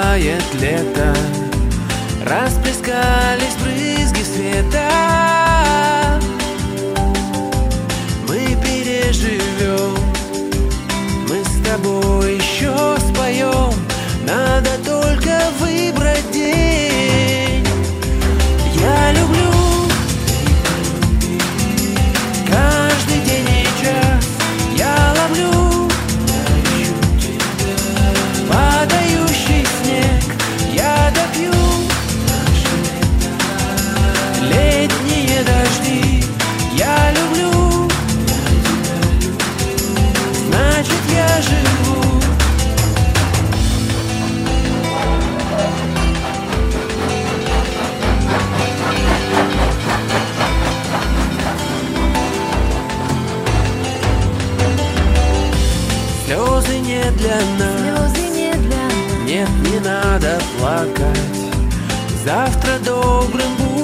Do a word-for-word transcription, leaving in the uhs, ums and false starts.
наступает лето, расплескались брызги света. Мы переживем, мы с тобой еще споем. Надо только выбрать день. Я люблю каждый день и час. Я ловлю падающий снег. Я допью летние дожди. Я люблю, значит я живу. Слезы не для нас, Слезы не для нас. нет, не надо плакать. Завтра добрым будет